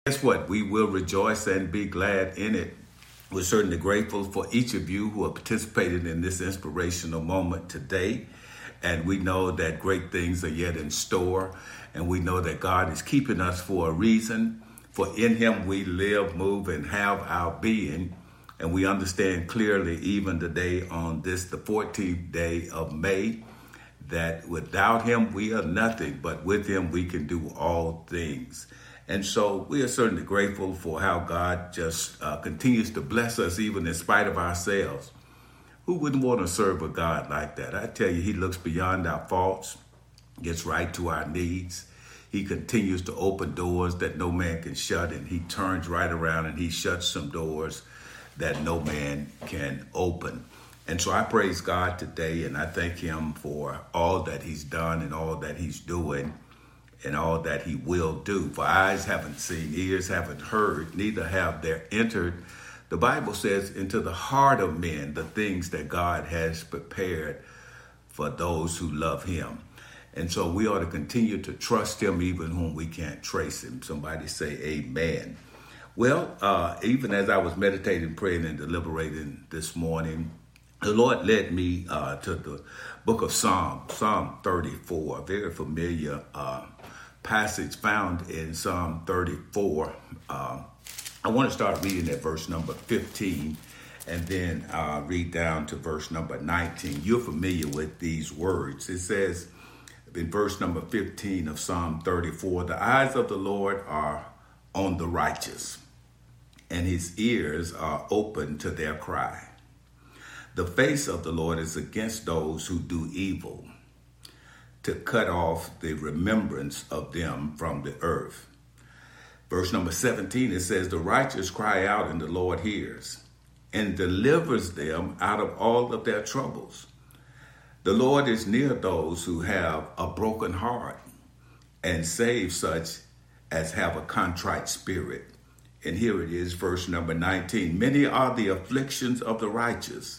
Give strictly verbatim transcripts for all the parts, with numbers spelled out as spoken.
Guess what? We will rejoice and be glad in it. We're certainly grateful for each of you who are participating in this inspirational moment today. And we know that great things are yet in store. And we know that God is keeping us for a reason. For in him we live, move, and have our being. And we understand clearly even today on this, the fourteenth day of May, that without him we are nothing, but with him we can do all things. And so we are certainly grateful for how God just uh, continues to bless us even in spite of ourselves. Who wouldn't want to serve a God like that? I tell you, he looks beyond our faults, gets right to our needs. He continues to open doors that no man can shut, and he turns right around and he shuts some doors that no man can open. And so I praise God today, and I thank him for all that he's done and all that he's doing and all that he will do. For eyes haven't seen, ears haven't heard, neither have there entered, the Bible says, into the heart of men, the things that God has prepared for those who love him. And so we ought to continue to trust him even when we can't trace him. Somebody say amen. Well, uh, even as I was meditating, praying, and deliberating this morning, the Lord led me uh, to the book of Psalm, Psalm thirty-four, a very familiar uh, passage found in Psalm thirty-four. Uh, I want to start reading at verse number fifteen and then uh, read down to verse number nineteen. You're familiar with these words. It says in verse number fifteen of Psalm thirty-four, the eyes of the Lord are on the righteous, and his ears are open to their cry. The face of the Lord is against those who do evil, to cut off the remembrance of them from the earth. Verse number seventeen, it says, the righteous cry out and the Lord hears and delivers them out of all of their troubles. The Lord is near those who have a broken heart and saves such as have a contrite spirit. And here it is, verse number nineteen, many are the afflictions of the righteous,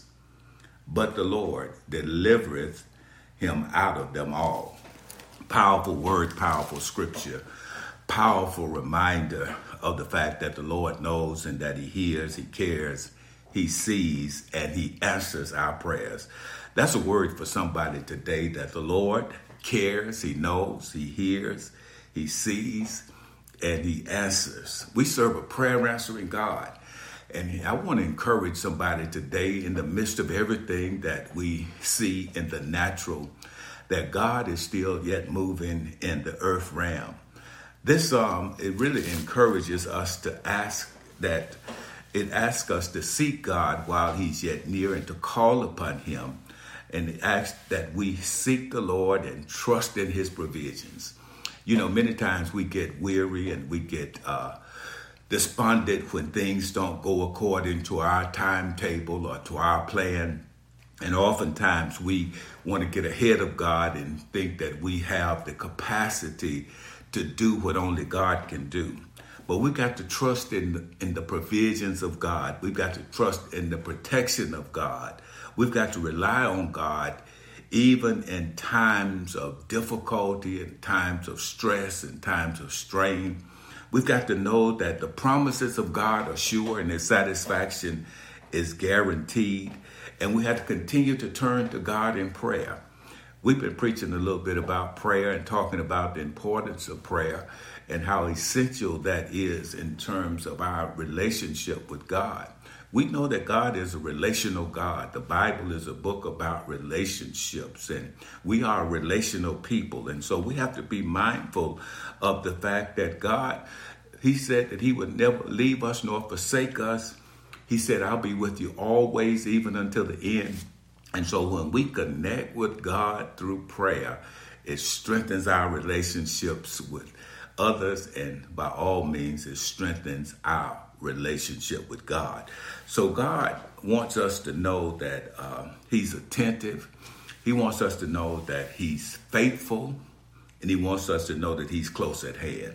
but the Lord delivereth him out of them all. Powerful word, powerful scripture, powerful reminder of the fact that the Lord knows and that he hears, he cares, he sees, and he answers our prayers. That's a word for somebody today, that the Lord cares, he knows, he hears, he sees, and he answers. We serve a prayer answering God. And I want to encourage somebody today in the midst of everything that we see in the natural, that God is still yet moving in the earth realm. This, um, it really encourages us to ask that, it asks us to seek God while he's yet near and to call upon him. And it asks that we seek the Lord and trust in his provisions. You know, many times we get weary and we get uh, despondent when things don't go according to our timetable or to our plan. And oftentimes we want to get ahead of God and think that we have the capacity to do what only God can do. But we've got to trust in the, in the provisions of God. We've got to trust in the protection of God. We've got to rely on God even in times of difficulty, in times of stress, in times of strain. We've got to know that the promises of God are sure and his satisfaction is guaranteed. And we have to continue to turn to God in prayer. We've been preaching a little bit about prayer and talking about the importance of prayer and how essential that is in terms of our relationship with God. We know that God is a relational God. The Bible is a book about relationships, and we are relational people. And so we have to be mindful of the fact that God, he said that he would never leave us nor forsake us. He said, I'll be with you always, even until the end. And so when we connect with God through prayer, it strengthens our relationships with others, and by all means, it strengthens our relationship with God. So God wants us to know that uh, he's attentive. He wants us to know that he's faithful, and he wants us to know that he's close at hand.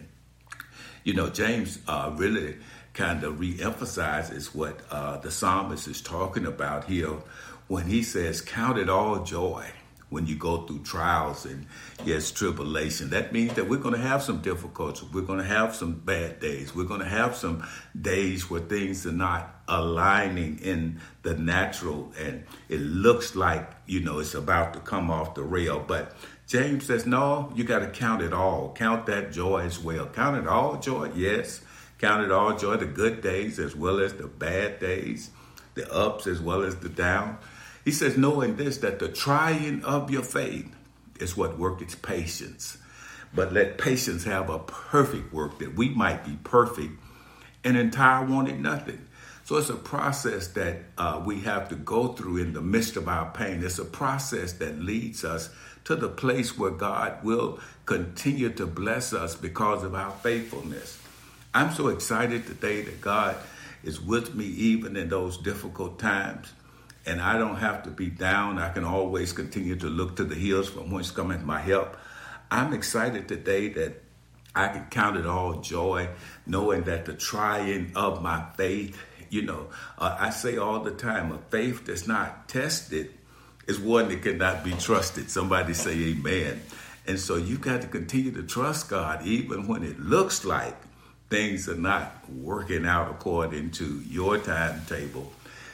You know, James uh, really kind of re-emphasizes what uh, the psalmist is talking about here when he says, count it all joy when you go through trials and, yes, tribulation. That means that we're going to have some difficulties. We're going to have some bad days. We're going to have some days where things are not aligning in the natural and it looks like, you know, it's about to come off the rail. But James says, no, you got to count it all. Count that joy as well. Count it all joy, yes. Count it all joy, the good days as well as the bad days, the ups as well as the downs. He says, knowing this, that the trying of your faith is what worketh patience. But let patience have a perfect work, that we might be perfect and entire, wanting nothing. So it's a process that uh, we have to go through in the midst of our pain. It's a process that leads us to the place where God will continue to bless us because of our faithfulness. I'm so excited today that God is with me even in those difficult times. And I don't have to be down. I can always continue to look to the hills from whence cometh my help. I'm excited today that I can count it all joy, knowing that the trying of my faith, you know, uh, I say all the time, a faith that's not tested is one that cannot be trusted. Somebody say amen. And so you got to continue to trust God, even when it looks like things are not working out according to your timetable.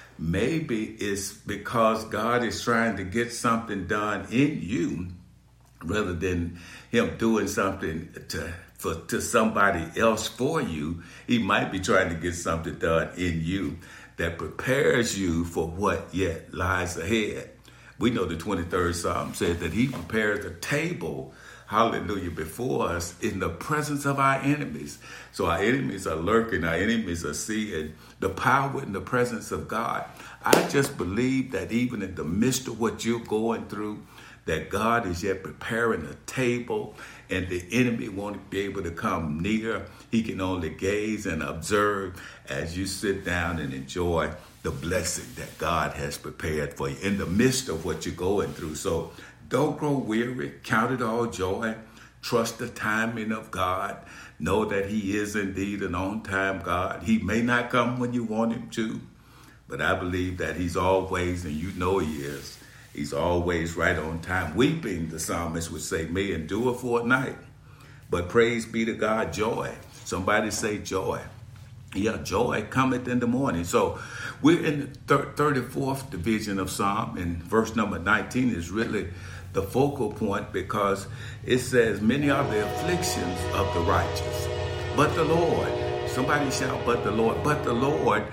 Maybe it's because God is trying to get something done in you rather than him doing something to for to somebody else for you. He might be trying to get something done in you that prepares you for what yet lies ahead. We know the twenty-third Psalm says that he prepares a table, hallelujah, before us in the presence of our enemies. So our enemies are lurking, our enemies are seeing the power in the presence of God. I just believe that even in the midst of what you're going through, that God is yet preparing a table and the enemy won't be able to come near. He can only gaze and observe as you sit down and enjoy the blessing that God has prepared for you in the midst of what you're going through. So don't grow weary. Count it all joy. Trust the timing of God. Know that he is indeed an on-time God. He may not come when you want him to, but I believe that he's always, and you know he is, he's always right on time. Weeping, the psalmist would say, may endure for a night, but praise be to God, joy. Somebody say joy. Yeah, joy cometh in the morning. So we're in the thirty-fourth division of Psalm, and verse number nineteen is really the focal point because it says, many are the afflictions of the righteous, but the Lord, somebody shout, but the Lord, but the Lord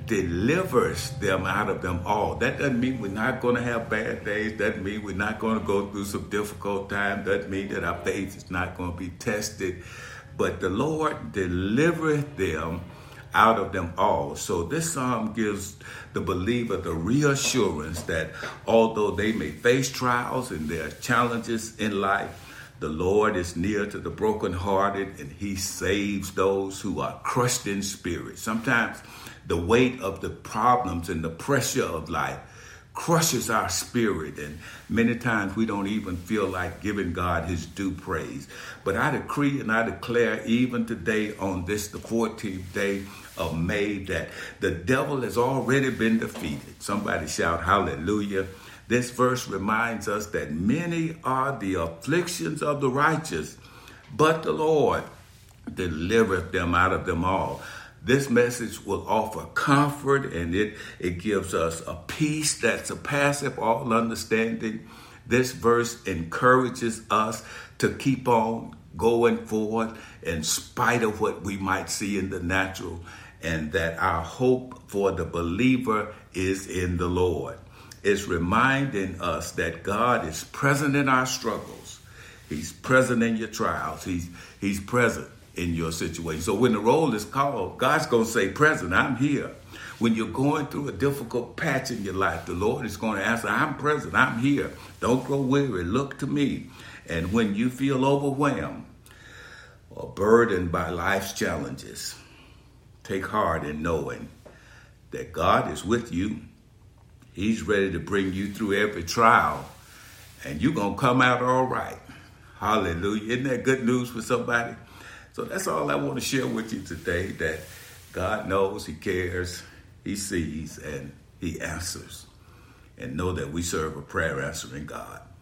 delivers them out of them all. That doesn't mean we're not going to have bad days. Doesn't mean we're not going to go through some difficult times. Doesn't mean that our faith is not going to be tested. But the Lord delivereth them out of them all. So this psalm gives the believer the reassurance that although they may face trials and there are challenges in life, the Lord is near to the brokenhearted and he saves those who are crushed in spirit. Sometimes the weight of the problems and the pressure of life crushes our spirit, and many times we don't even feel like giving God his due praise. But I decree and I declare even today on this, the fourteenth day of May, that the devil has already been defeated. Somebody shout hallelujah. This verse reminds us that many are the afflictions of the righteous, but the Lord delivereth them out of them all. This message will offer comfort, and it, it gives us a peace that surpasses all understanding. This verse encourages us to keep on going forward in spite of what we might see in the natural, and that our hope for the believer is in the Lord. It's reminding us that God is present in our struggles. He's present in your trials. He's, he's present in your situation. So when the roll is called, God's going to say, present, I'm here. When you're going through a difficult patch in your life, the Lord is going to answer, I'm present, I'm here. Don't grow weary, look to me. And when you feel overwhelmed or burdened by life's challenges, take heart in knowing that God is with you. He's ready to bring you through every trial, and you're going to come out all right. Hallelujah. Isn't that good news for somebody? So that's all I want to share with you today, that God knows, he cares, he sees, and he answers. And know that we serve a prayer answering God.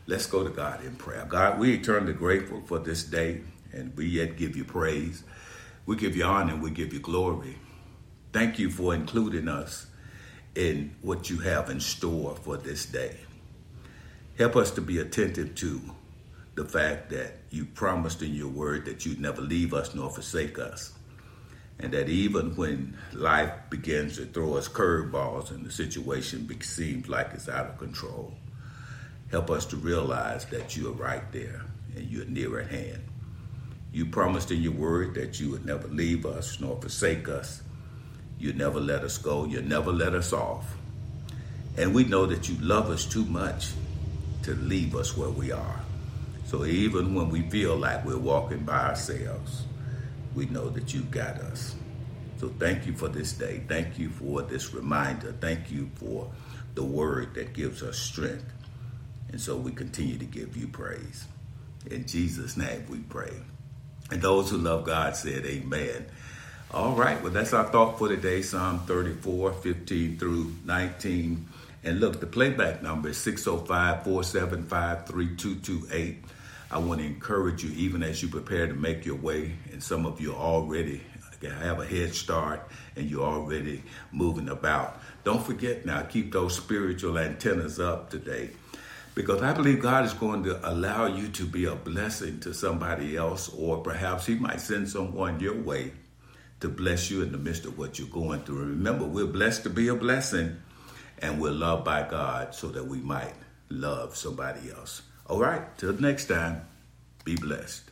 Let's go to God in prayer. God, we eternally grateful for this day, and we yet give you praise. We give you honor and we give you glory. Thank you for including us in what you have in store for this day. Help us to be attentive to the fact that you promised in your word that you'd never leave us nor forsake us. And that even when life begins to throw us curveballs and the situation seems like it's out of control, help us to realize that you are right there and you're near at hand. You promised in your word that you would never leave us nor forsake us. You'd never let us go. You'd never let us off. And we know that you love us too much to leave us where we are. So even when we feel like we're walking by ourselves, we know that you got us. So thank you for this day. Thank you for this reminder. Thank you for the word that gives us strength. And so we continue to give you praise. In Jesus' name we pray. And those who love God said amen. All right, well, that's our thought for today, Psalm thirty-four, fifteen through nineteen. And look, the playback number is six oh five, four seven five, three two two eight. I want to encourage you, even as you prepare to make your way, and some of you already have a head start and you're already moving about. Don't forget now, keep those spiritual antennas up today, because I believe God is going to allow you to be a blessing to somebody else, or perhaps he might send someone your way to bless you in the midst of what you're going through. And remember, we're blessed to be a blessing, and we're loved by God so that we might love somebody else. All right, till next time, be blessed.